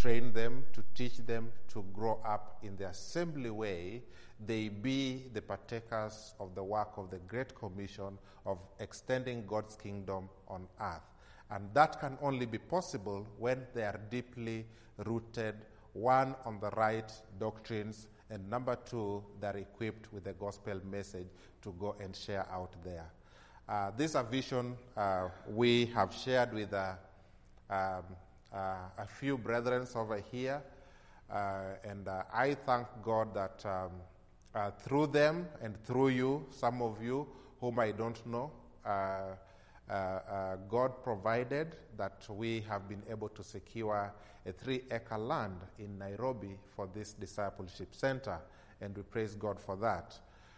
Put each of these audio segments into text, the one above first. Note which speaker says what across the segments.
Speaker 1: train them, to teach them to grow up in the assembly way, they be the partakers of the work of the Great Commission of extending God's kingdom on earth. And that can only be possible when they are deeply rooted, one, on the right doctrines, and number two, they're equipped with the gospel message to go and share out there. This is a vision we have shared with a few brethren over here, and I thank God that through them and through you, some of you whom I don't know, God provided that we have been able to secure a 3-acre land in Nairobi for this discipleship center, and we praise God for that.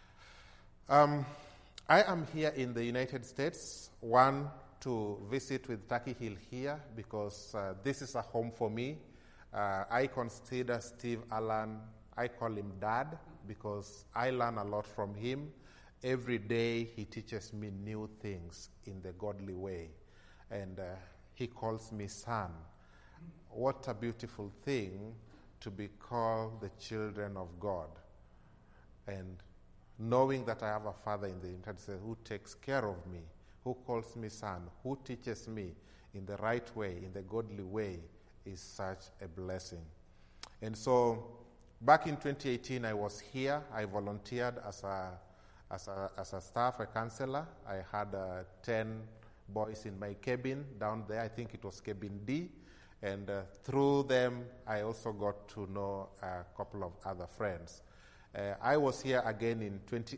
Speaker 1: I am here in the United States, one, to visit with Turkey Hill here because this is a home for me. I consider Steve Allen, I call him Dad because I learn a lot from him. Every day he teaches me new things in the godly way, and he calls me son. What a beautiful thing to be called the children of God. And knowing that I have a Father in the United States who takes care of me, who calls me son, who teaches me in the right way, in the godly way, is such a blessing. And so back in 2018, I was here. I volunteered as a staff, a counselor. I had 10 boys in my cabin down there. I think it was cabin D. And through them, I also got to know a couple of other friends. I was here again in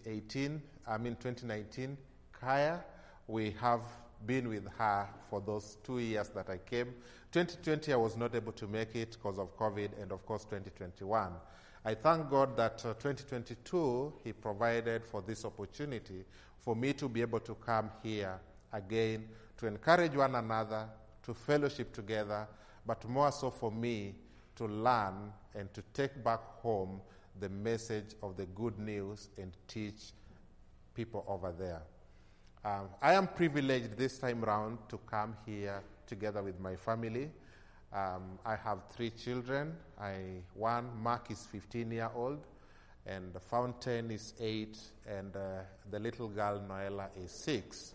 Speaker 1: 2019. Kaya, we have been with her for those 2 years that I came. 2020, I was not able to make it because of COVID, and of course 2021. I thank God that 2022, He provided for this opportunity for me to be able to come here again to encourage one another, to fellowship together, but more so for me to learn and to take back home the message of the good news and teach people over there. I am privileged this time round to come here together with my family. I have 3 children. Mark is 15-year-old, and the Fountain is 8, and the little girl, Noella, is 6.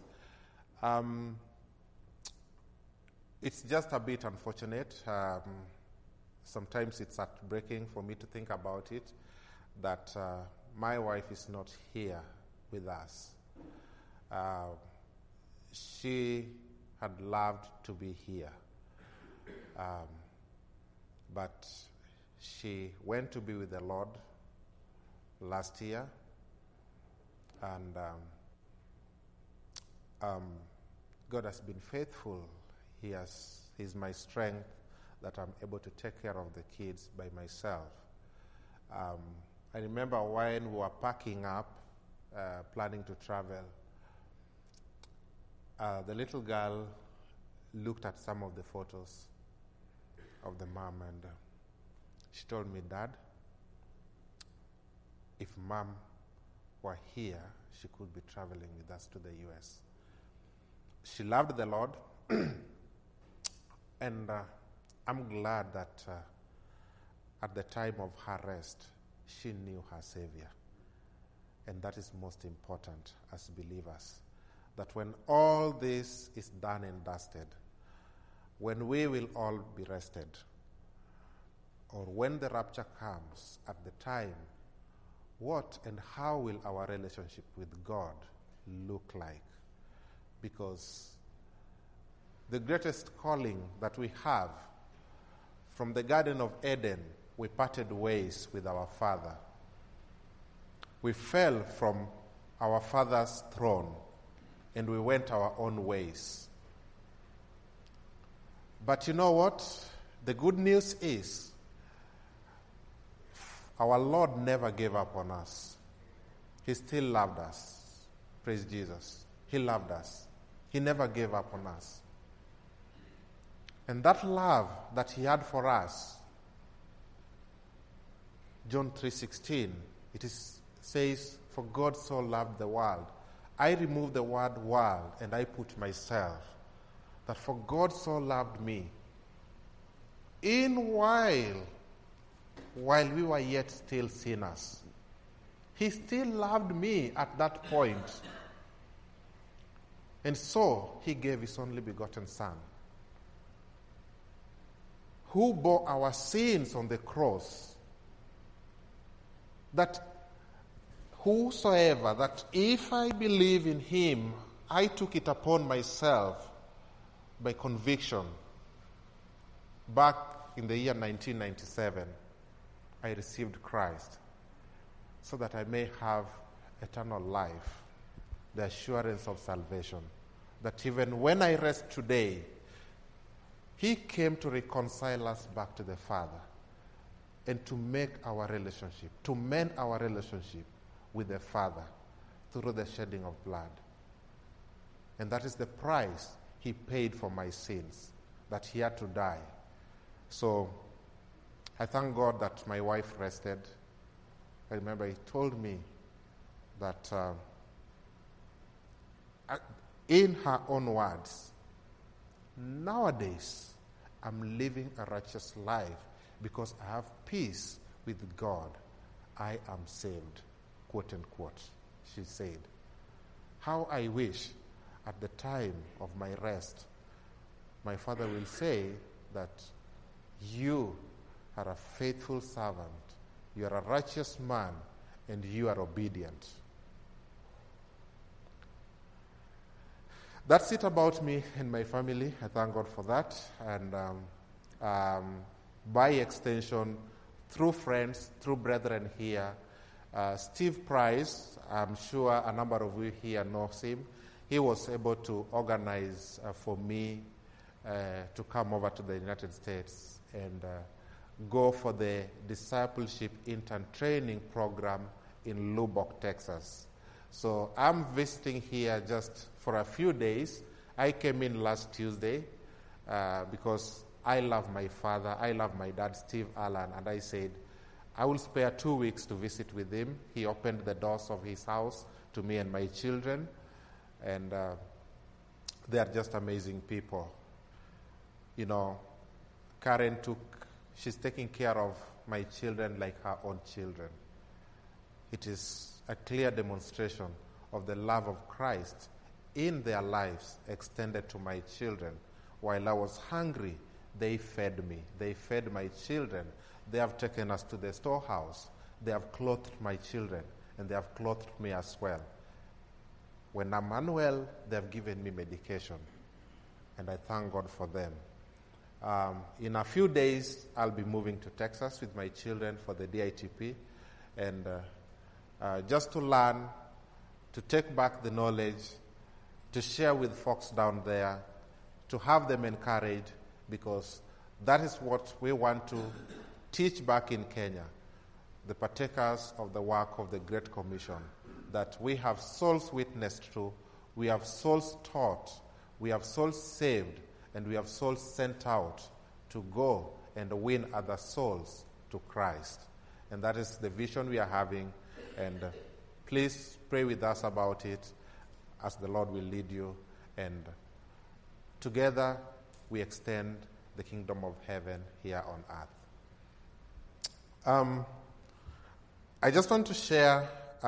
Speaker 1: It's just a bit unfortunate. Sometimes it's heartbreaking for me to think about it, that my wife is not here with us. She had loved to be here. But she went to be with the Lord last year, and God has been faithful. He's my strength that I'm able to take care of the kids by myself. I remember when we were packing up, planning to travel, the little girl looked at some of the photos of the mom, and she told me, Dad, if Mom were here, she could be traveling with us to the U.S. She loved the Lord, and I'm glad that at the time of her rest, she knew her Savior. And that is most important as believers, that when all this is done and dusted, when we will all be rested, or when the rapture comes at the time, what and how will our relationship with God look like? Because the greatest calling that we have, from the Garden of Eden, we parted ways with our Father. We fell from our Father's throne, and we went our own ways. But you know what? The good news is our Lord never gave up on us. He still loved us. Praise Jesus. He loved us. He never gave up on us. And that love that He had for us, John 3:16, says, for God so loved the world. I remove the word world and I put myself. That for God so loved me while we were yet still sinners. He still loved me at that point. And so he gave his only begotten Son, who bore our sins on the cross, that whosoever, that if I believe in him, I took it upon myself by conviction. Back in the year 1997, I received Christ so that I may have eternal life, the assurance of salvation, that even when I rest today, he came to reconcile us back to the Father and to make our relationship, to mend our relationship with the Father through the shedding of blood. And that is the price he paid for my sins, that he had to die. So I thank God that my wife rested. I remember he told me that in her own words, nowadays I'm living a righteous life because I have peace with God. I am saved, quote unquote, she said. How I wish at the time of my rest, my Father will say that you are a faithful servant, you are a righteous man, and you are obedient. That's it about me and my family. I thank God for that. And by extension, through friends, through brethren here, Steve Price, I'm sure a number of you here know him. He was able to organize for me to come over to the United States and go for the discipleship intern training program in Lubbock, Texas. So I'm visiting here just for a few days. I came in last Tuesday because I love my father, I love my dad, Steve Allen, and I said, I will spare 2 weeks to visit with him. He opened the doors of his house to me and my children, and they are just amazing people. You know, Karen she's taking care of my children like her own children. It is a clear demonstration of the love of Christ in their lives extended to my children. While I was hungry, they fed me. They fed my children. They have taken us to the storehouse. They have clothed my children, and they have clothed me as well. When I'm unwell, they have given me medication, and I thank God for them. In a few days, I'll be moving to Texas with my children for the DITP, and just to learn, to take back the knowledge, to share with folks down there, to have them encouraged, because that is what we want to teach back in Kenya, the partakers of the work of the Great Commission, that we have souls witnessed to, we have souls taught, we have souls saved, and we have souls sent out to go and win other souls to Christ. And that is the vision we are having. And please pray with us about it as the Lord will lead you. And together we extend the kingdom of heaven here on earth. I just want to share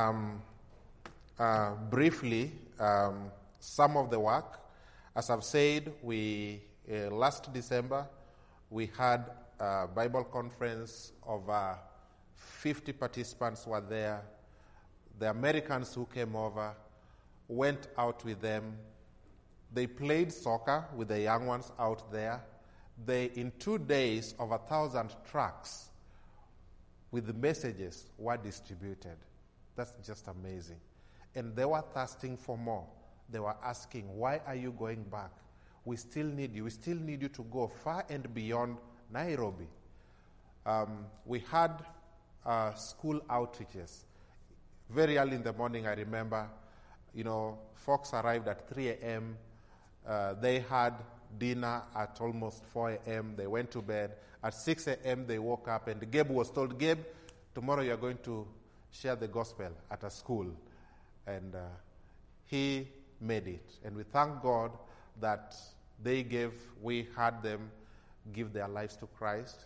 Speaker 1: briefly some of the work. As I've said, last December, we had a Bible conference. Over 50 participants were there. The Americans who came over went out with them. They played soccer with the young ones out there. In 2 days, over 1,000 tracts with the messages were distributed. That's just amazing. And they were thirsting for more. They were asking, why are you going back? We still need you. We still need you to go far and beyond Nairobi. We had school outreaches. Very early in the morning, I remember, folks arrived at 3 a.m. They had dinner at almost 4 a.m. They went to bed. At 6 a.m., they woke up, and Gabe was told, Gabe, tomorrow you're going to share the gospel at a school. And he made it. And we thank God that we had them give their lives to Christ.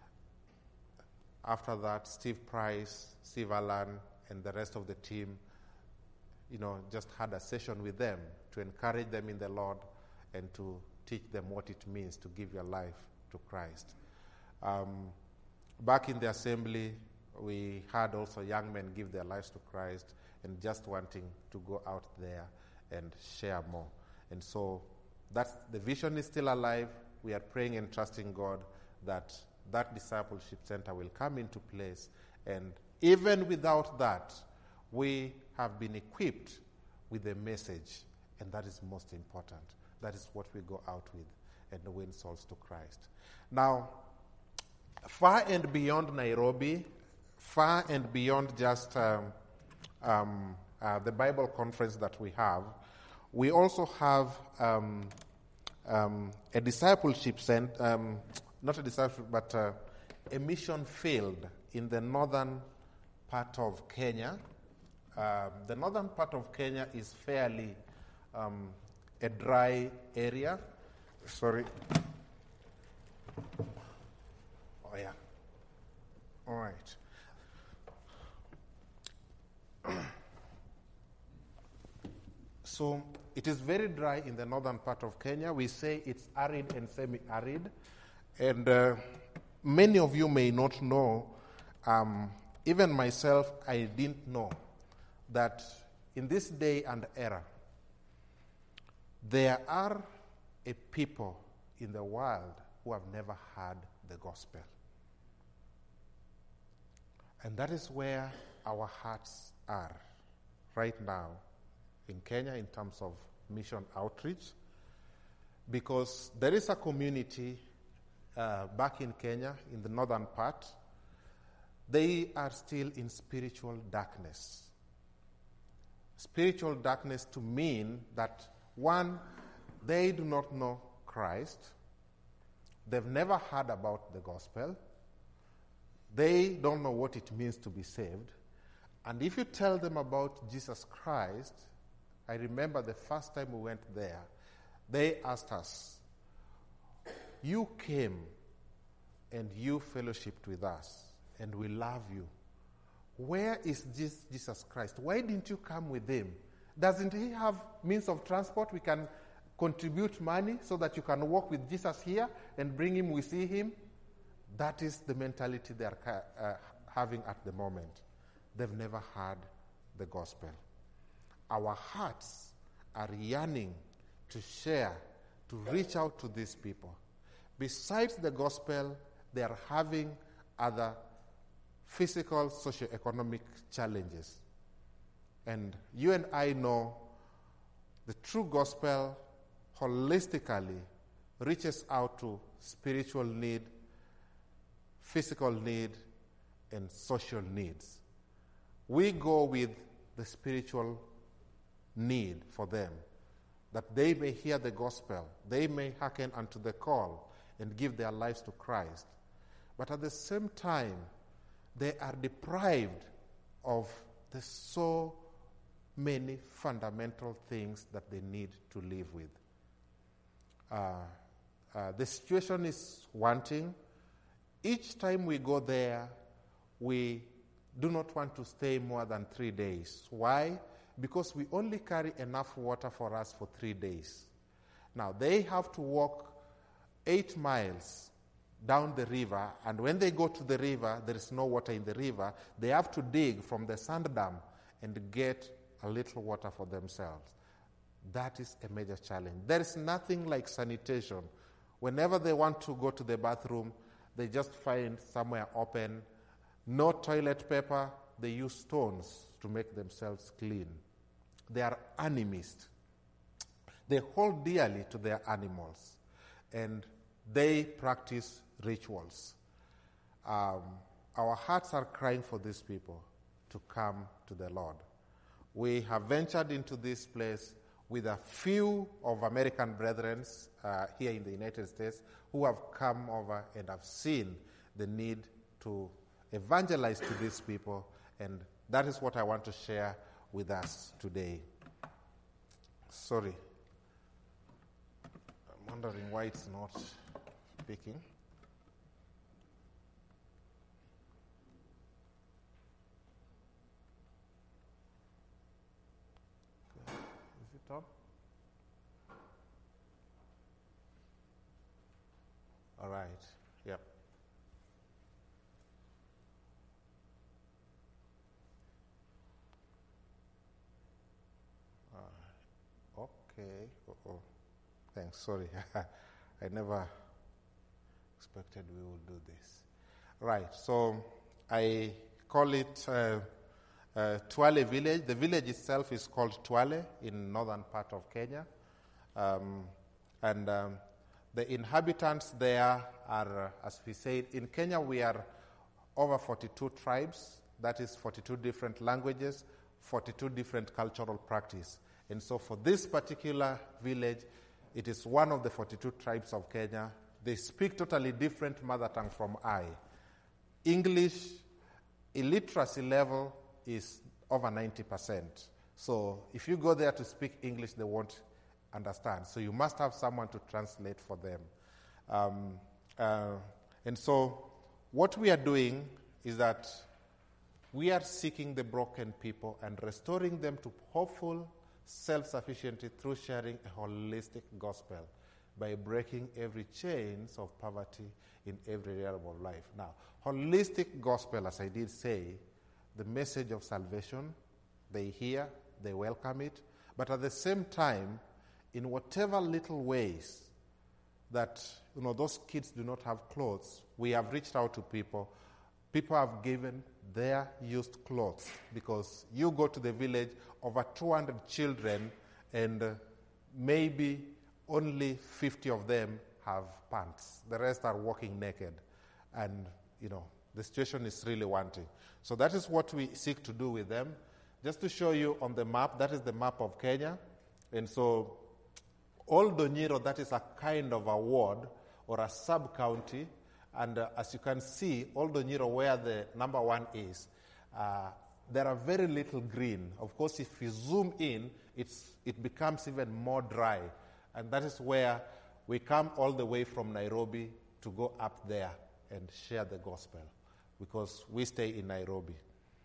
Speaker 1: After that, Steve Price, Steve Allen, and the rest of the team, just had a session with them to encourage them in the Lord and to teach them what it means to give your life to Christ. Back in the assembly, we had also young men give their lives to Christ and just wanting to go out there and share more. And so the vision is still alive. We are praying and trusting God that discipleship center will come into place. And even without that, we have been equipped with a message, and that is most important. That is what we go out with and win souls to Christ. Now, far and beyond Nairobi, far and beyond just the Bible conference that we have, we also have a discipleship center, not a discipleship, but a mission field in the northern part of Kenya. The northern part of Kenya is fairly a dry area. Sorry. Oh, yeah. All right. So it is very dry in the northern part of Kenya. We say it's arid and semi-arid. And many of you may not know, even myself, I didn't know that in this day and era, there are a people in the world who have never heard the gospel. And that is where our hearts are right now in Kenya in terms of mission outreach, because there is a community back in Kenya, in the northern part. They are still in spiritual darkness. Spiritual darkness to mean that, one, they do not know Christ. They've never heard about the gospel. They don't know what it means to be saved. And if you tell them about Jesus Christ, I remember the first time we went there, they asked us, "You came and you fellowshiped with us, and we love you. Where is this Jesus Christ? Why didn't you come with him? Doesn't he have means of transport? We can contribute money so that you can walk with Jesus here and bring him, we see him." That is the mentality they are having at the moment. They've never heard the gospel. Our hearts are yearning to share, to reach out to these people. Besides the gospel, they are having other physical, socio-economic challenges. And you and I know the true gospel holistically reaches out to spiritual need, physical need, and social needs. We go with the spiritual need for them, that they may hear the gospel, they may hearken unto the call and give their lives to Christ. But at the same time, they are deprived of the so many fundamental things that they need to live with. The situation is wanting. Each time we go there, we do not want to stay more than 3 days. Why? Because we only carry enough water for us for 3 days. Now, they have to walk 8 miles down the river, and when they go to the river, there is no water in the river. They have to dig from the sand dam and get a little water for themselves. That is a major challenge. There is nothing like sanitation. Whenever they want to go to the bathroom, they just find somewhere open. No toilet paper. They use stones to make themselves clean. They are animists. They hold dearly to their animals, and they practice rituals. Our hearts are crying for these people to come to the Lord. We have ventured into this place with a few of American brethren here in the United States who have come over and have seen the need to evangelize to these people, and that is what I want to share with us today. Sorry. I'm wondering why it's not speaking. Okay. Is it on? All right. Yep. Okay. Uh-oh. Thanks. Sorry. I never expected we would do this. Right. So I call it Twale village. The village itself is called Twale in northern part of Kenya. The inhabitants there are, as we said, in Kenya we are over 42 tribes. That is 42 different languages, 42 different cultural practice. And so for this particular village, it is one of the 42 tribes of Kenya. They speak totally different mother tongue from I. English illiteracy level is over 90%. So if you go there to speak English, they won't understand. So you must have someone to translate for them. And so what we are doing is that we are seeking the broken people and restoring them to hopeful self-sufficiency through sharing a holistic gospel by breaking every chains of poverty in every realm of life. Now, holistic gospel, as I did say, the message of salvation, they hear, they welcome it, but at the same time, in whatever little ways that those kids do not have clothes, we have reached out to people. People have given their used clothes because you go to the village, over 200 children, and maybe only 50 of them have pants. The rest are walking naked. And, the situation is really wanting. So that is what we seek to do with them. Just to show you on the map, that is the map of Kenya. And so Oldonyiro, Nyiro, that is a kind of a ward or a sub-county. And as you can see, Oldonyiro, Nyiro, where the number one is, there are very little green. Of course, if you zoom in, it becomes even more dry. And that is where we come all the way from Nairobi to go up there and share the gospel, because we stay in Nairobi.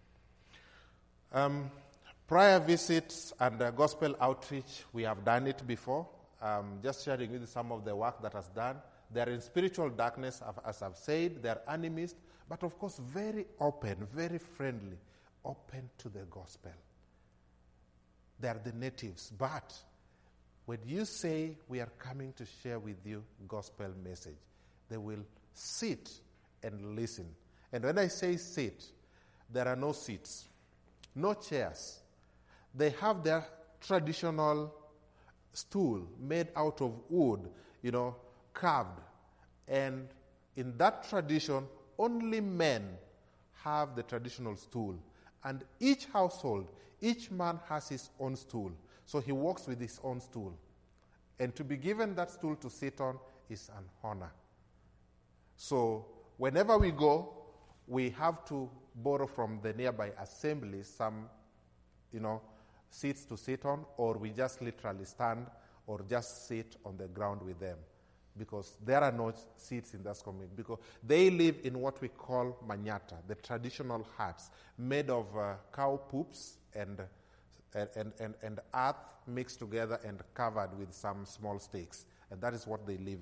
Speaker 1: Prior visits and gospel outreach, we have done it before. Just sharing with you some of the work that has done. They are in spiritual darkness, as I've said. They are animists, but of course very open, very friendly, open to the gospel. They are the natives. But when you say we are coming to share with you gospel message, they will sit and listen. And when I say sit, there are no seats, no chairs. They have their traditional stool made out of wood, carved. And in that tradition, only men have the traditional stool. And each household, each man has his own stool. So he walks with his own stool. And to be given that stool to sit on is an honor. So whenever we go, we have to borrow from the nearby assemblies some, seats to sit on, or we just literally stand or just sit on the ground with them, because there are no seats in this community, because they live in what we call manyata, the traditional huts made of cow poops and earth mixed together and covered with some small stakes, and that is what they live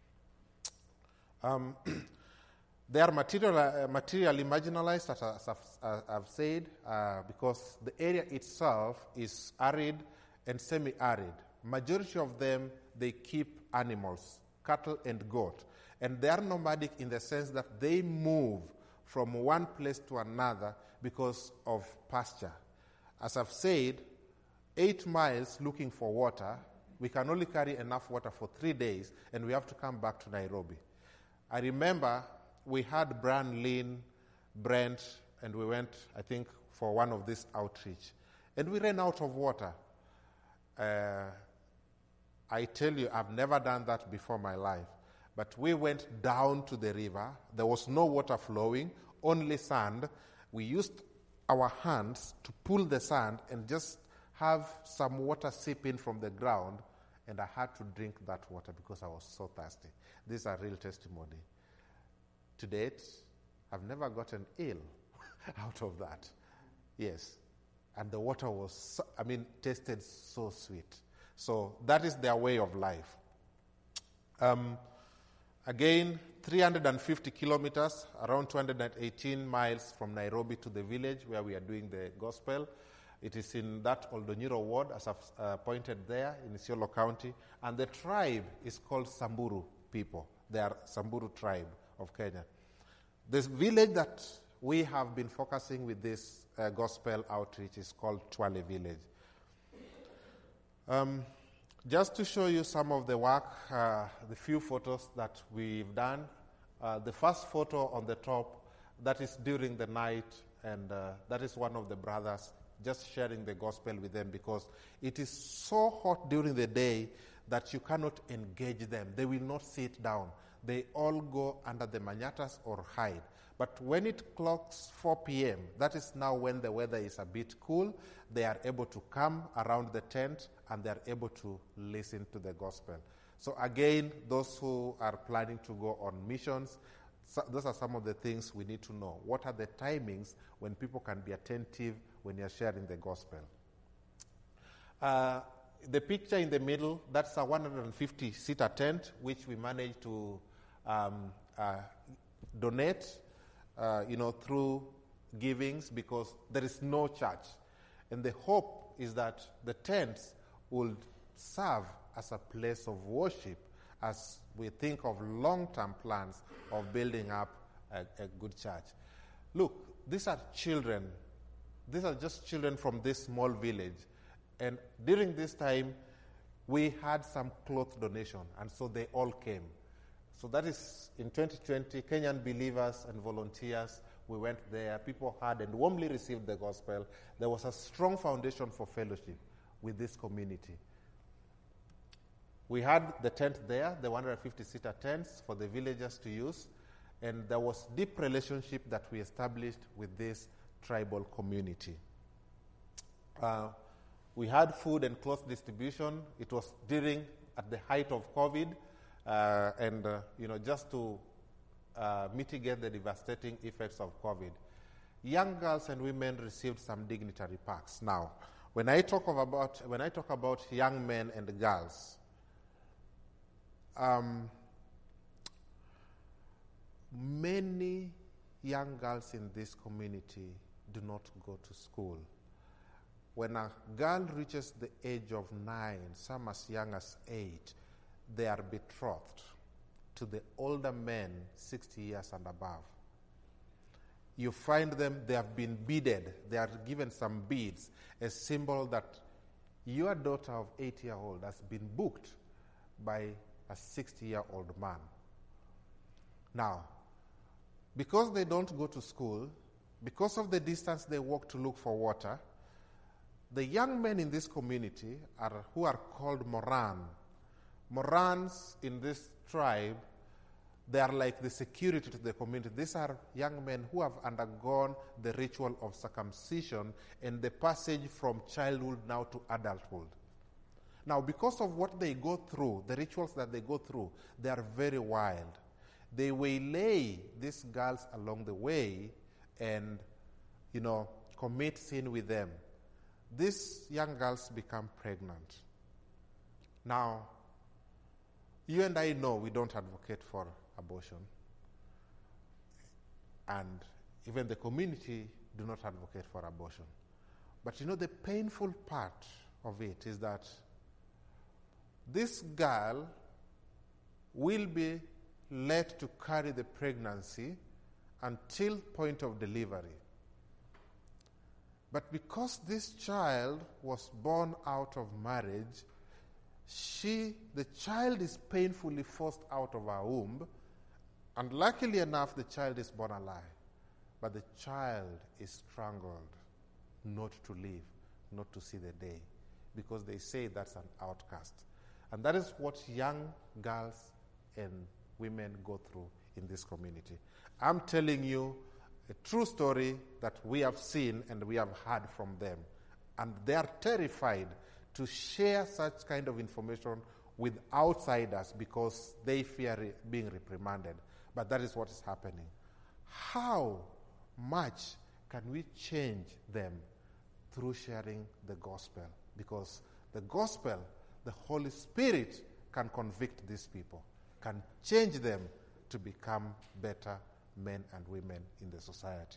Speaker 1: in. They are materially marginalized, as I've said, because the area itself is arid and semi-arid. Majority of them, they keep animals, cattle and goat. And they are nomadic in the sense that they move from one place to another because of pasture. As I've said, 8 miles looking for water, we can only carry enough water for 3 days, and we have to come back to Nairobi. I remember we had Brian, Lynn, Brent, and we went, I think, for one of these outreach. And we ran out of water. I tell you, I've never done that before in my life. But we went down to the river. There was no water flowing, only sand. We used our hands to pull the sand and just have some water seep in from the ground and I had to drink that water because I was so thirsty. These are real testimony. To date, I've never gotten ill out of that. Yes. And the water was, tasted so sweet. So that is their way of life. Again, 350 kilometers, around 218 miles from Nairobi to the village where we are doing the gospel. It is in that Oldonyiro ward, as I've pointed there, in Isiolo County. And the tribe is called Samburu people. They are Samburu tribe of Kenya. This village that we have been focusing with this gospel outreach is called Twale Village. Just to show you some of the work, the few photos that we've done. The first photo on the top, that is during the night, and that is one of the brothers just sharing the gospel with them, because it is so hot during the day that you cannot engage them. They will not sit down. They all go under the manyatas or hide. But when it clocks 4 p.m., that is now when the weather is a bit cool, they are able to come around the tent and they are able to listen to the gospel. So again, those who are planning to go on missions, those are some of the things we need to know. What are the timings when people can be attentive when you're sharing the gospel? The picture in the middle, that's a 150-seater tent, which we managed to donate, through givings, because there is no church. And the hope is that the tents will serve as a place of worship as we think of long-term plans of building up a good church. Look, these are children. These are just children from this small village. And during this time, we had some cloth donation, and so they all came. So that is in 2020, Kenyan believers and volunteers, we went there. People heard and warmly received the gospel. There was a strong foundation for fellowship with this community. We had the tent there, the 150-seater tents for the villagers to use, and there was deep relationship that we established with this tribal community. We had food and cloth distribution. It was at the height of COVID, just to mitigate the devastating effects of COVID. Young girls and women received some dignitary packs. Now, when I talk about young men and girls, many young girls in this community do not go to school. When a girl reaches the age of 9, some as young as 8, they are betrothed to the older men 60 years and above. You find them, they have been beaded. They are given some beads, a symbol that your daughter of 8-year-old has been booked by a 60-year-old man. Now, because they don't go to school, because of the distance they walk to look for water, the young men in this community who are called Moran. Morans in this tribe, they are like the security to the community. These are young men who have undergone the ritual of circumcision and the passage from childhood now to adulthood. Now, because of what they go through, the rituals that they go through, they are very wild. They waylay these girls along the way and, commit sin with them. These young girls become pregnant. Now, you and I know we don't advocate for abortion. And even the community do not advocate for abortion. But the painful part of it is that this girl will be let to carry the pregnancy until point of delivery. But because this child was born out of marriage, the child is painfully forced out of her womb, and luckily enough, the child is born alive. But the child is strangled, not to live, not to see the day, because they say that's an outcast. And that is what young girls and women go through in this community. I'm telling you a true story that we have seen and we have heard from them. And they are terrified to share such kind of information with outsiders because they fear being reprimanded. But that is what is happening. How much can we change them through sharing the gospel? Because the gospel, the Holy Spirit can convict these people, can change them to become better men and women in the society.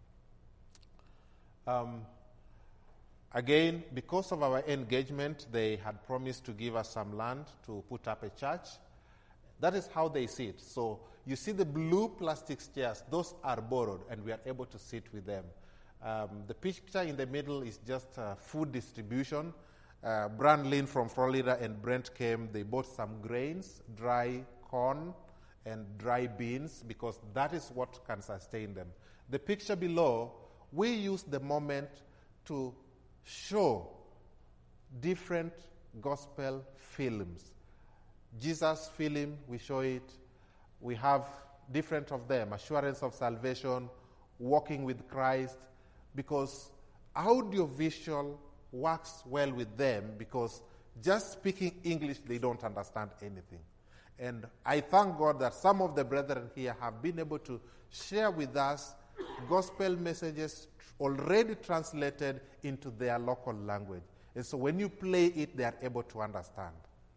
Speaker 1: Again, because of our engagement, they had promised to give us some land to put up a church. That is how they sit. So you see the blue plastic chairs, those are borrowed, and we are able to sit with them. The picture in the middle is just food distribution. Brian Lynn from Florida and Brent came. They bought some grains, dry corn, and dry beans, because that is what can sustain them. The picture below, we use the moment to show different gospel films. Jesus film, we show it. We have different of them, Assurance of Salvation, Walking with Christ, because audiovisual works well with them, because just speaking English, they don't understand anything. And I thank God that some of the brethren here have been able to share with us gospel messages already translated into their local language. And so when you play it, they are able to understand.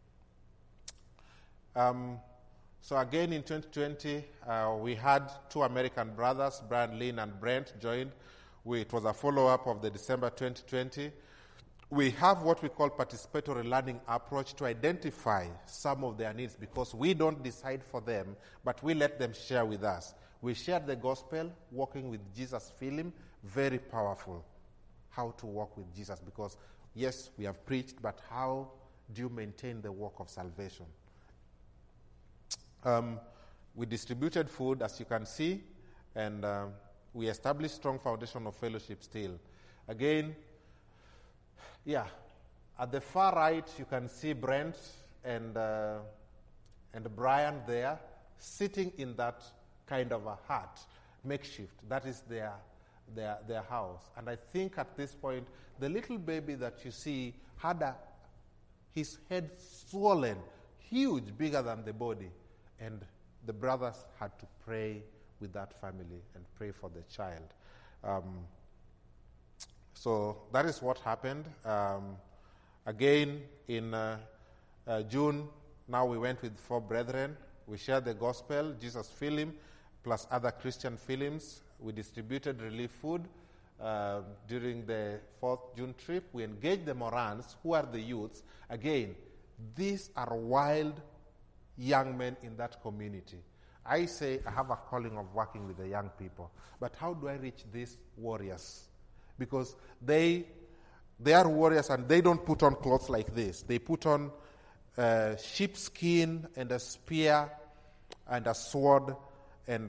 Speaker 1: So again, in 2020, we had two American brothers, Brian Lynn and Brent, joined. It was a follow-up of the December 2020. We have what we call participatory learning approach to identify some of their needs, because we don't decide for them, but we let them share with us. We shared the gospel, Walking with Jesus film, very powerful. How to walk with Jesus, because yes, we have preached, but how do you maintain the walk of salvation? We distributed food, as you can see, and we established strong foundation of fellowship still. Again, at the far right, you can see Brent and Brian there, sitting in that kind of a hut, makeshift. That is their house. And I think at this point, the little baby that you see had his head swollen, huge, bigger than the body. And the brothers had to pray with that family and pray for the child. So that is what happened. Again, in June, now we went with 4 brethren. We shared the gospel, Jesus film, plus other Christian films. We distributed relief food. During the 4th June trip, we engaged the Morans, who are the youths. Again, these are wild young men in that community. I say I have a calling of working with the young people. But how do I reach these warriors? Because they are warriors, and they don't put on clothes like this. They put on sheepskin and a spear and a sword and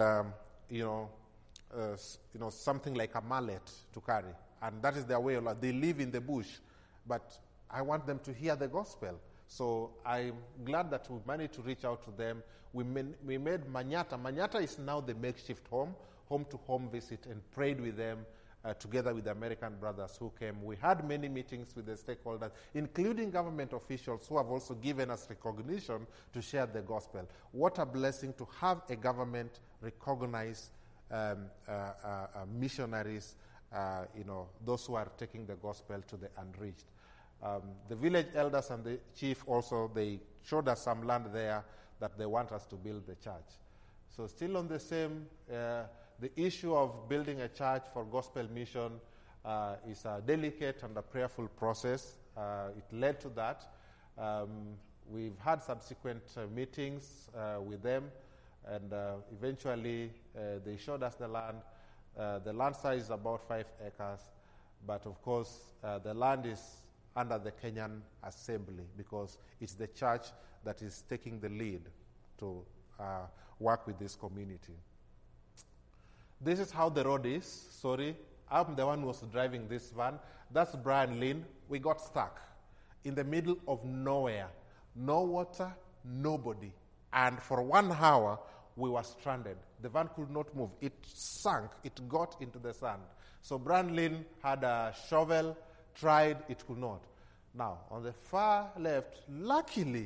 Speaker 1: something like a mallet to carry. And that is their way of life. They live in the bush, but I want them to hear the gospel. So I'm glad that we managed to reach out to them. We made Manyata. Manyata is now the makeshift home-to-home visit, and prayed with them together with the American brothers who came. We had many meetings with the stakeholders, including government officials who have also given us recognition to share the gospel. What a blessing to have a government recognize missionaries, those who are taking the gospel to the unreached. The village elders and the chief also, they showed us some land there that they want us to build the church. So still on the same, the issue of building a church for gospel mission is a delicate and a prayerful process. It led to that. We've had subsequent meetings with them, and eventually they showed us the land. The land size is about 5 acres, but of course the land is under the Kenyan Assembly, because it's the church that is taking the lead to work with this community. This is how the road is. Sorry, I'm the one who was driving this van. That's Brian Lynn. We got stuck in the middle of nowhere. No water, nobody. And for 1 hour, we were stranded. The van could not move. It sank. It got into the sand. So Brian Lynn had a shovel, tried, it could not. Now, on the far left, luckily,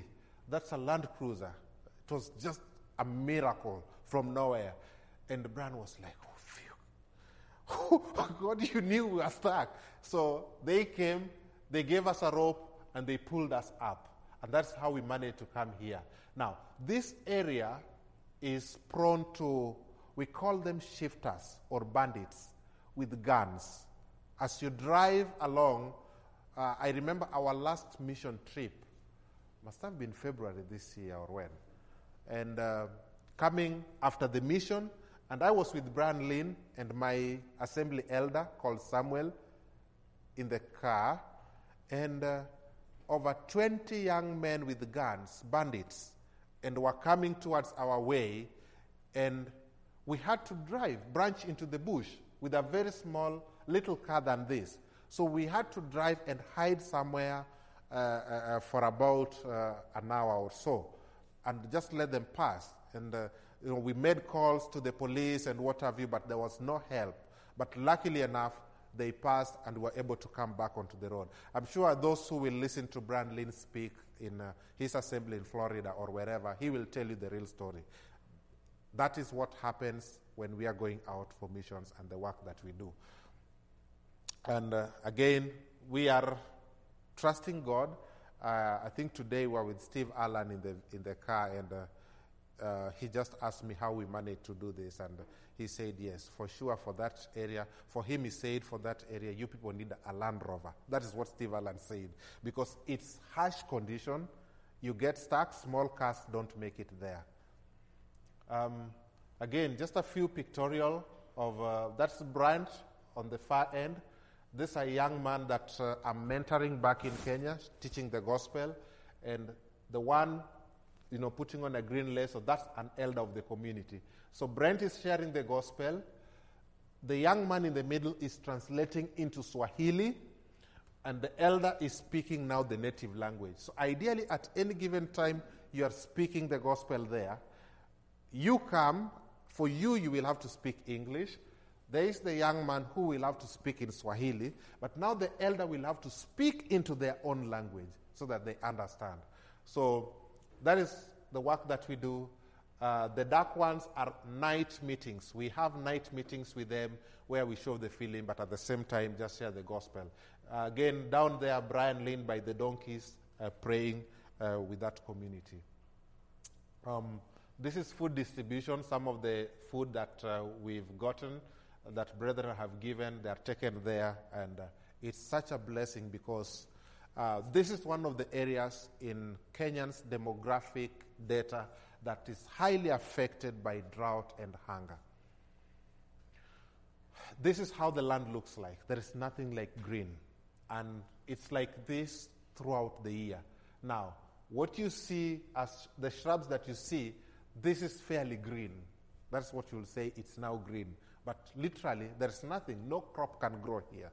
Speaker 1: That's a Land Cruiser. It was just a miracle from nowhere. And Brian was like, oh, phew. God, you knew we were stuck. So they came, they gave us a rope, and they pulled us up. And that's how we managed to come here. Now, this area is prone to, we call them shifters or bandits with guns. As you drive along, I remember our last mission trip, must have been February this year or when. And coming after the mission, and I was with Brian Lynn and my assembly elder called Samuel in the car, and over 20 young men with guns, bandits, and were coming towards our way, and we had to branch into the bush with a very small, little car than this. So we had to drive and hide somewhere for about an hour or so, and just let them pass. And we made calls to the police and what have you, but there was no help. But luckily enough, they passed and were able to come back onto the road. I'm sure those who will listen to Brian Lynn speak in his assembly in Florida or wherever, he will tell you the real story. That is what happens when we are going out for missions and the work that we do. And again, we are trusting God. I think today we are with Steve Allen in the car, and he just asked me how we managed to do this, and he said yes, for sure, for that area. For him, he said, for that area, you people need a Land Rover. That is what Steve Allen said, because it's harsh condition. You get stuck, small cars don't make it there. Again, just a few pictorial of, that's Brent on the far end. This is a young man that I'm mentoring back in Kenya, teaching the gospel, and the one, putting on a green lace, so that's an elder of the community. So Brent is sharing the gospel. The young man in the middle is translating into Swahili, and the elder is speaking now the native language. So ideally, at any given time, you are speaking the gospel there. You come, for you will have to speak English. There is the young man who will have to speak in Swahili, but now the elder will have to speak into their own language so that they understand. So that is the work that we do. The dark ones are night meetings. We have night meetings with them where we show the film, but at the same time just share the gospel. Again, down there, Brian Lynn by the donkeys praying with that community. This is food distribution. Some of the food that we've gotten, that brethren have given, they are taken there, and it's such a blessing because this is one of the areas in Kenyans' demographic data that is highly affected by drought and hunger. This is how the land looks like. There is nothing like green, and it's like this throughout the year. Now, what you see as the shrubs that you see, this is fairly green. That's what you'll say, it's now green. But literally, there's nothing. No crop can grow here.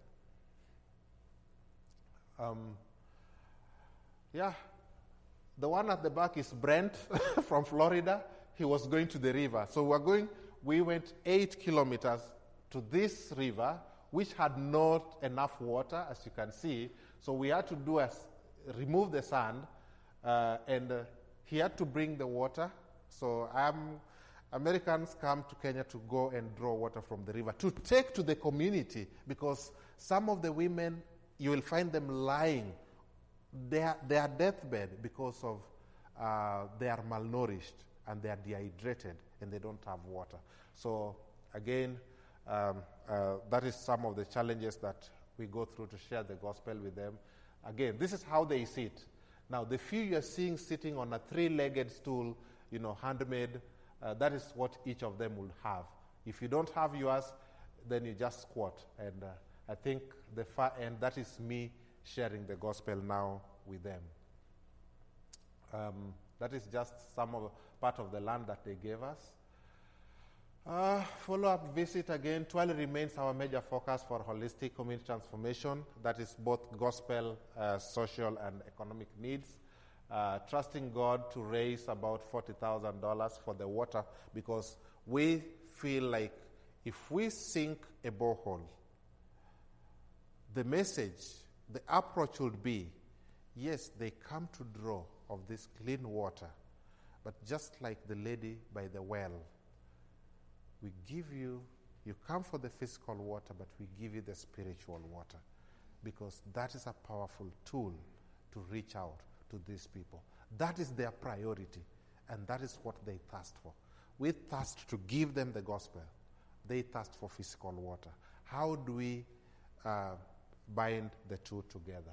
Speaker 1: The one at the back is Brent from Florida. He was going to the river. So we went 8 kilometers to this river, which had not enough water, as you can see. So we had to remove the sand, and he had to bring the water. So Americans come to Kenya to go and draw water from the river to take to the community, because some of the women, you will find them lying. They are deathbed because of they are malnourished and they are dehydrated and they don't have water. So again, that is some of the challenges that we go through to share the gospel with them. Again, this is how they sit. Now, the few you're seeing sitting on a 3-legged stool, handmade, that is what each of them will have. If you don't have yours, then you just squat. And I think the far end, that is me sharing the gospel now with them. That is just part of the land that they gave us. Follow-up visit again. Twali remains our major focus for holistic community transformation. That is both gospel, social, and economic needs. Trusting God to raise about $40,000 for the water, because we feel like if we sink a borehole, the message, the approach would be, yes, they come to draw, of this clean water. But just like the lady by the well, we give you come for the physical water, but we give you the spiritual water, because that is a powerful tool to reach out to these people. That is their priority, and that is what they thirst for. We thirst to give them the gospel. They thirst for physical water. How do we bind the two together?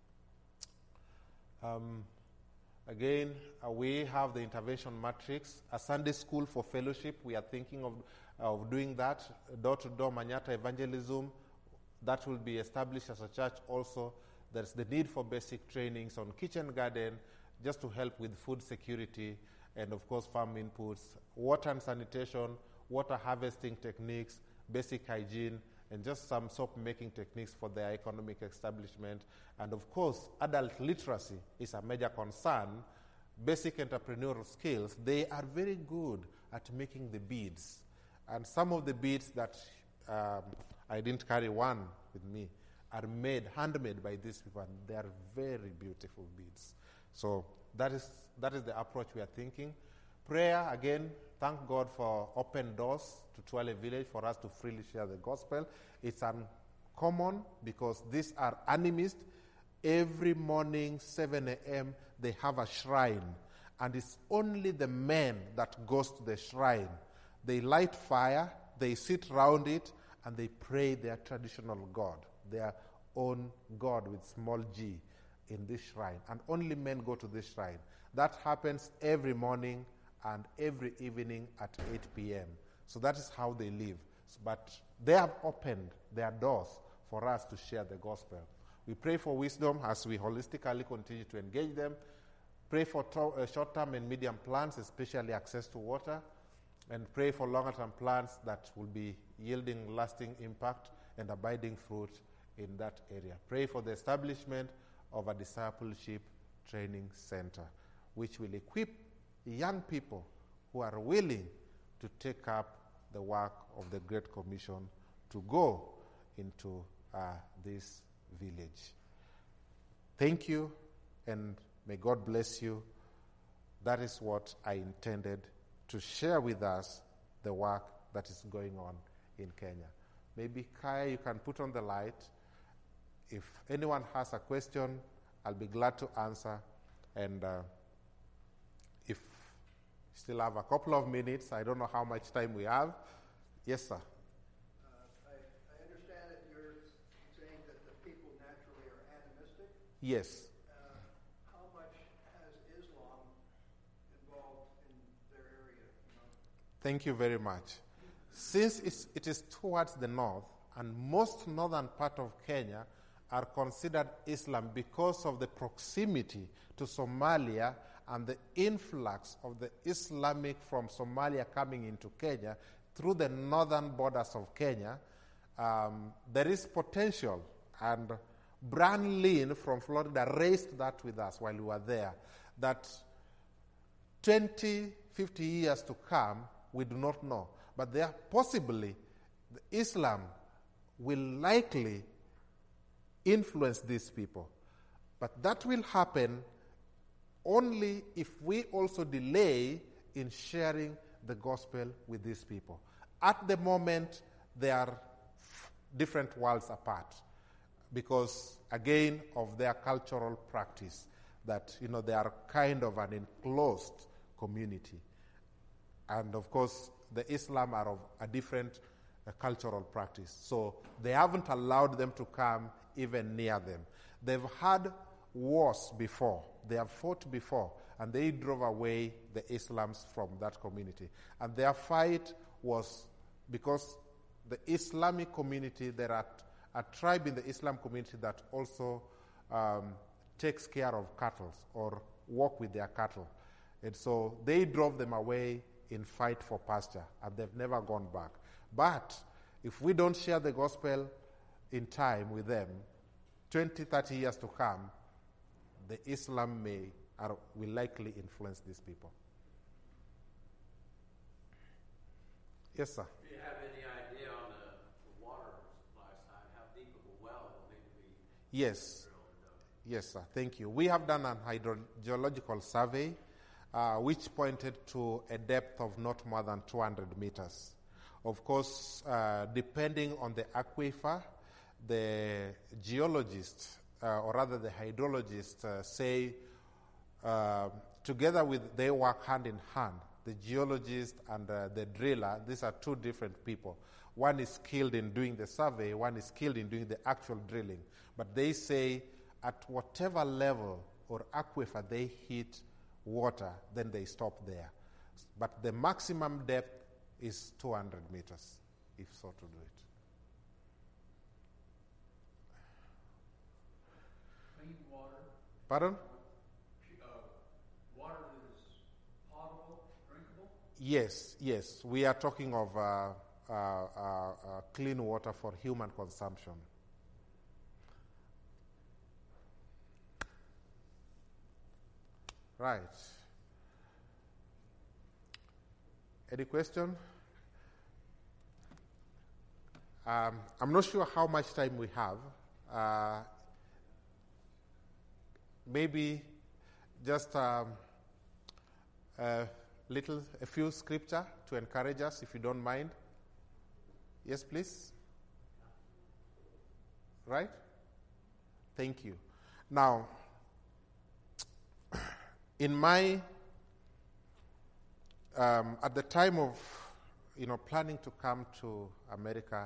Speaker 1: Again, we have the intervention matrix, a Sunday school for fellowship. We are thinking of doing that, door-to-door Manyata evangelism. That will be established as a church also. There's the need for basic trainings on kitchen garden, just to help with food security, and of course farm inputs, water and sanitation, water harvesting techniques, basic hygiene, and just some soap-making techniques for their economic establishment. And of course, adult literacy is a major concern. Basic entrepreneurial skills, they are very good at making the beads. And some of the beads that I didn't carry one with me are handmade by these people, and they are very beautiful beads. So that is the approach we are thinking. Prayer, again, thank God for open doors to Twale Village for us to freely share the gospel. It's uncommon because these are animists. Every morning, 7 a.m., they have a shrine. And it's only the men that goes to the shrine. They light fire, they sit around it, and they pray their traditional God, their own God with small g in this shrine. And only men go to this shrine. That happens every morning and every evening at 8 p.m. So that is how they live. But they have opened their doors for us to share the gospel. We pray for wisdom as we holistically continue to engage them. Pray for short-term and medium plans, especially access to water. And pray for longer-term plans that will be yielding lasting impact and abiding fruit in that area. Pray for the establishment of a discipleship training center, which will equip young people who are willing to take up the work of the Great Commission to go into this village. Thank you, and may God bless you. That is what I intended to share with us, the work that is going on in Kenya. Maybe, Kaya, you can put on the light. If anyone has a question, I'll be glad to answer. And if you still have a couple of minutes, I don't know how much time we have. Yes, sir.
Speaker 2: I understand that you're saying that the people naturally are animistic.
Speaker 1: Yes.
Speaker 2: How much has Islam involved in their area?
Speaker 1: Thank you very much. Since it is towards the north, and most northern part of Kenya are considered Islam because of the proximity to Somalia and the influx of the Islamic from Somalia coming into Kenya through the northern borders of Kenya, there is potential. And Brian Lynn from Florida raised that with us while we were there, that 20, 50 years to come, we do not know. But there possibly, Islam will likely influence these people. But that will happen only if we also delay in sharing the gospel with these people. At the moment, they are different worlds apart because, again, of their cultural practice, that, they are kind of an enclosed community. And, of course, the Islam are of a different cultural practice. So they haven't allowed them to come even near them. They've had wars before. They have fought before, and they drove away the Islams from that community. And their fight was because the Islamic community, there are a tribe in the Islam community that also takes care of cattle or walk with their cattle. And so they drove them away in fight for pasture, and they've never gone back. But if we don't share the gospel in time with them, 20, 30 years to come, the Islam will likely influence these people. Yes, sir.
Speaker 3: Do you have any idea on the water supply side, how deep of a well will need to be
Speaker 1: Yes.
Speaker 3: drilled?
Speaker 1: Yes, sir. Thank you. We have done an hydrogeological survey which pointed to a depth of not more than 200 meters. Of course, depending on the aquifer, the geologists, or rather the hydrologists, say together with, they work hand in hand. The geologist and the driller, these are two different people. One is skilled in doing the survey, one is skilled in doing the actual drilling. But they say at whatever level or aquifer they hit water, then they stop there. But the maximum depth is 200 meters, if so to do it.
Speaker 2: Clean water.
Speaker 1: Pardon?
Speaker 2: Water that is potable, drinkable?
Speaker 1: Yes. We are talking of clean water for human consumption. Right. Any question? I'm not sure how much time we have. Maybe just a few scripture to encourage us, if you don't mind. Yes, please. Right? Thank you. Now, in my, at the time of, planning to come to America,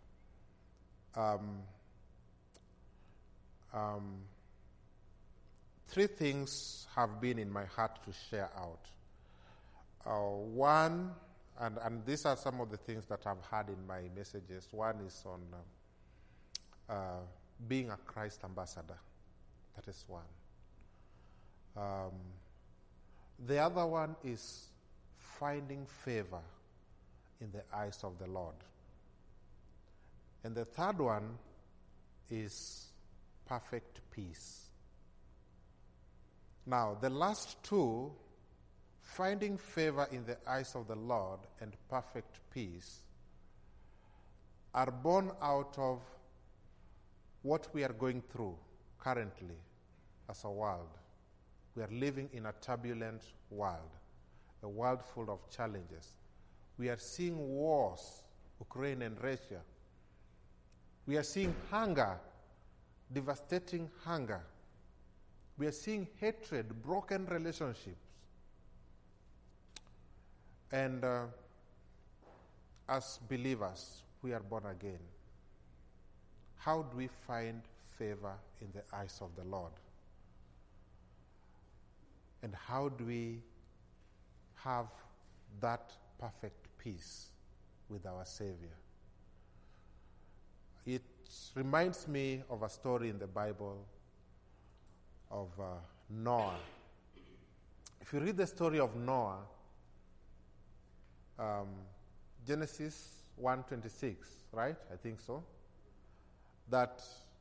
Speaker 1: three things have been in my heart to share out. One, and these are some of the things that I've had in my messages. One is on being a Christ ambassador. That is one. The other one is finding favor in the eyes of the Lord. And the third one is perfect peace. Now, the last two, finding favor in the eyes of the Lord and perfect peace, are born out of what we are going through currently as a world. We are living in a turbulent world, a world full of challenges. We are seeing wars, Ukraine and Russia. We are seeing hunger, devastating hunger. We are seeing hatred, broken relationships. And as believers, we are born again. How do we find favor in the eyes of the Lord? And how do we have that perfect peace with our Savior? It reminds me of a story in the Bible of Noah. If you read the story of Noah, Genesis 1:26, right? I think so. That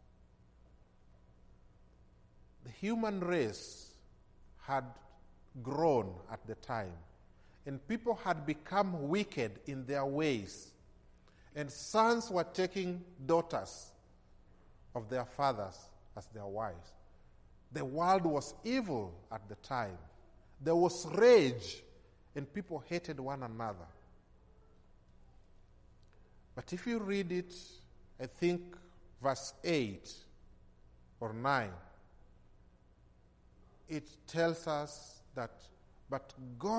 Speaker 1: the human race had grown at the time, and people had become wicked in their ways, and sons were taking daughters of their fathers as their wives. The world was evil at the time. There was rage, and people hated one another. But if you read it, I think verse 8 or 9, it tells us that, but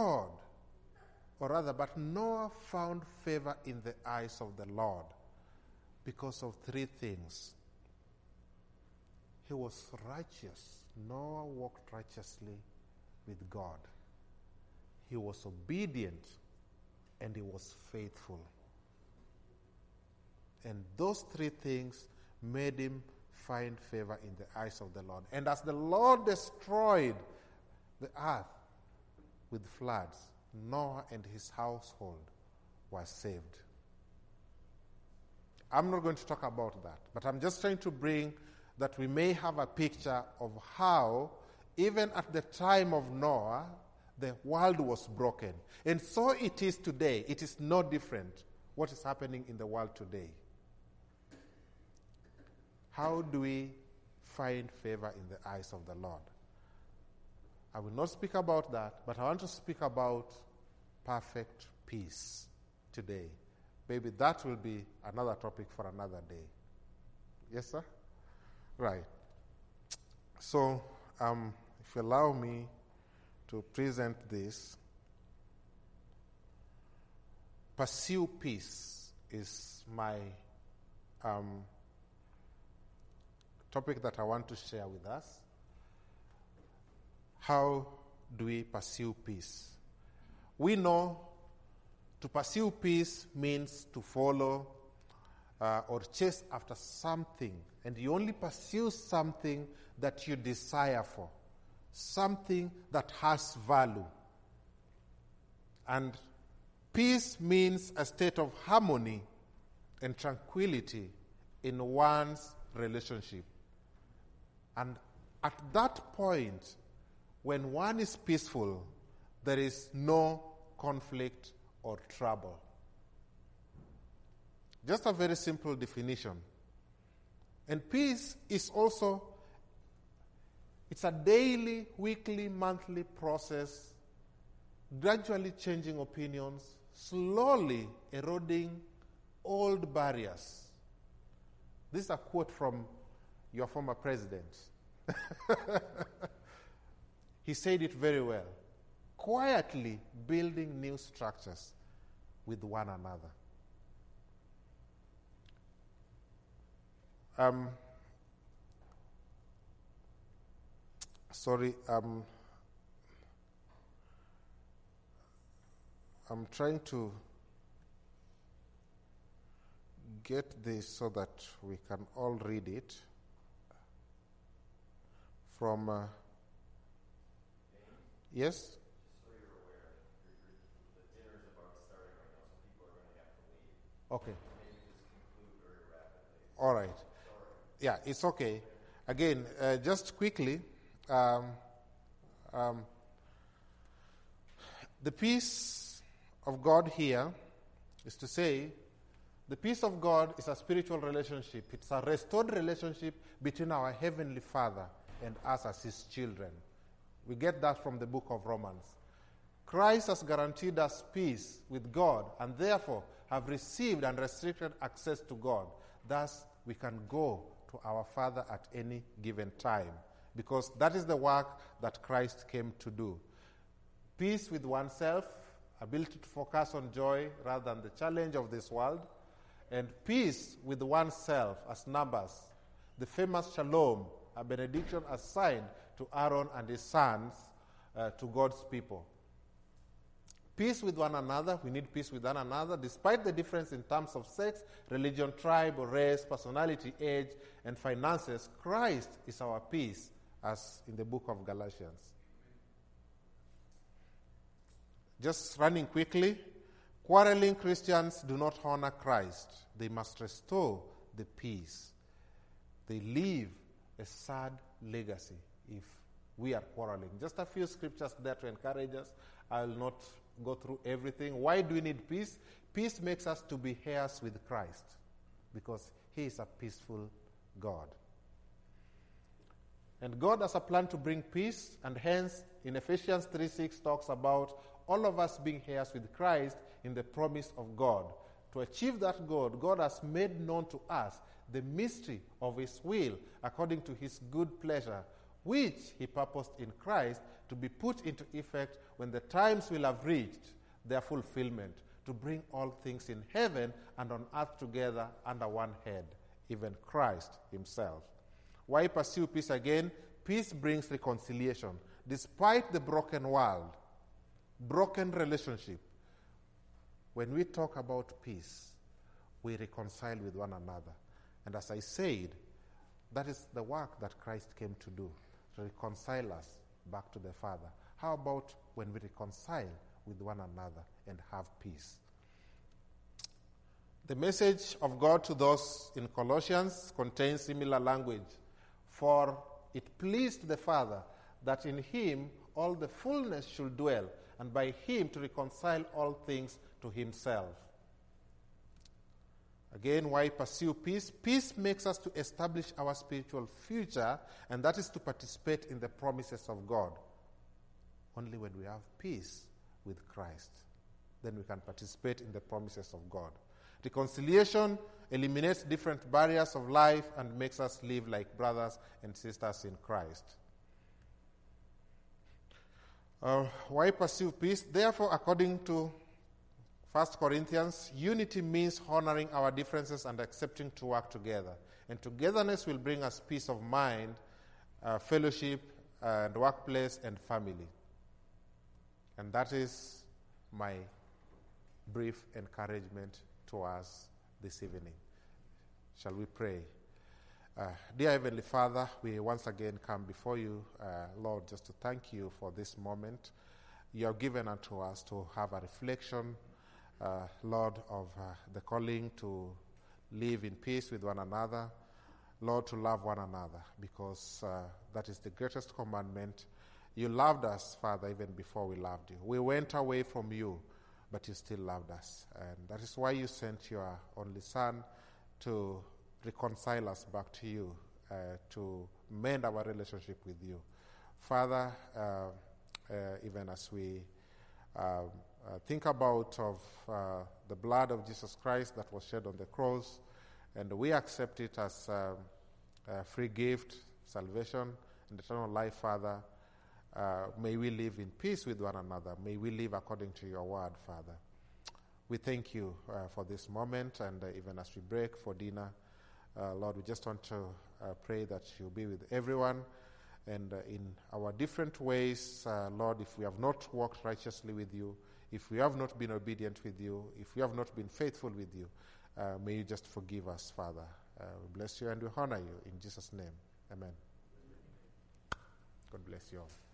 Speaker 1: Noah found favor in the eyes of the Lord because of three things. He was righteous. Noah walked righteously with God. He was obedient, and he was faithful. And those three things made him find favor in the eyes of the Lord. And as the Lord destroyed the earth with floods, Noah and his household were saved. I'm not going to talk about that, but I'm just trying to bring that we may have a picture of how, even at the time of Noah, the world was broken. And so it is today. It is no different what is happening in the world today. How do we find favor in the eyes of the Lord. I will not speak about that, but I want to speak about perfect peace today. Maybe that will be another topic for another day. Yes, sir? Right. So, if you allow me to present this, pursue peace is my topic that I want to share with us. How do we pursue peace? We know to pursue peace means to follow or chase after something, and you only pursue something that you desire for, something that has value. And peace means a state of harmony and tranquility in one's relationship. And at that point, when one is peaceful, there is no conflict or trouble. Just a very simple definition. And peace is also, it's a daily, weekly, monthly process, gradually changing opinions, slowly eroding old barriers. This is a quote from your former president. He said it very well. Quietly building new structures with one another. I'm trying to get this so that we can all read it from yes?
Speaker 3: So you're aware, the dinner's about starting right now, so people are going to have to leave.
Speaker 1: Okay.
Speaker 3: Maybe just conclude very rapidly.
Speaker 1: All right.
Speaker 3: Sorry.
Speaker 1: Yeah, it's okay. Again, just quickly, the peace of God here is to say, the peace of God is a spiritual relationship. It's a restored relationship between our Heavenly Father and us as His children. We get that from the book of Romans. Christ has guaranteed us peace with God and therefore have received unrestricted access to God. Thus, we can go to our Father at any given time because that is the work that Christ came to do. Peace with oneself, ability to focus on joy rather than the challenge of this world, and peace with oneself as Numbers, the famous shalom, a benediction assigned to Aaron and his sons to God's people. Peace with one another. We need peace with one another despite the difference in terms of sex, religion, tribe, or race, personality, age, and finances. Christ is our peace, as in the book of Galatians. Just running quickly, quarreling Christians do not honor Christ. They must restore the peace. They leave a sad legacy if we are quarreling. Just a few scriptures there to encourage us. I will not go through everything. Why do we need peace? Peace makes us to be heirs with Christ because He is a peaceful God. And God has a plan to bring peace, and hence in Ephesians 3:6 talks about all of us being heirs with Christ in the promise of God. To achieve that goal, God has made known to us the mystery of His will according to His good pleasure, which He purposed in Christ to be put into effect when the times will have reached their fulfillment, to bring all things in heaven and on earth together under one head, even Christ Himself. Why pursue peace again? Peace brings reconciliation. Despite the broken world, broken relationship, when we talk about peace, we reconcile with one another. And as I said, that is the work that Christ came to do, to reconcile us back to the Father. How about when we reconcile with one another and have peace? The message of God to those in Colossians contains similar language. For it pleased the Father that in Him all the fullness should dwell, and by Him to reconcile all things to Himself. Again, why pursue peace? Peace makes us to establish our spiritual future, and that is to participate in the promises of God. Only when we have peace with Christ, then we can participate in the promises of God. Reconciliation eliminates different barriers of life and makes us live like brothers and sisters in Christ. Why pursue peace? Therefore, according to 1 Corinthians, unity means honoring our differences and accepting to work together. And togetherness will bring us peace of mind, fellowship, and workplace and family. And that is my brief encouragement to us this evening. Shall we pray? Dear Heavenly Father, we once again come before you, Lord, just to thank you for this moment you have given unto us to have a reflection, Lord, of the calling to live in peace with one another, Lord, to love one another, because that is the greatest commandment. You loved us, Father, even before we loved you. We went away from you, but you still loved us. And that is why you sent your only Son to reconcile us back to you, to mend our relationship with you. Father, even as we think about the blood of Jesus Christ that was shed on the cross, and we accept it as a free gift, salvation, and eternal life, Father, may we live in peace with one another. May we live according to your word, Father. We thank you for this moment, and even as we break for dinner, Lord, we just want to pray that you'll be with everyone, and in our different ways, Lord, if we have not walked righteously with you, if we have not been obedient with you, if we have not been faithful with you, may you just forgive us, Father. We bless you and we honor you in Jesus' name. Amen. God bless you all.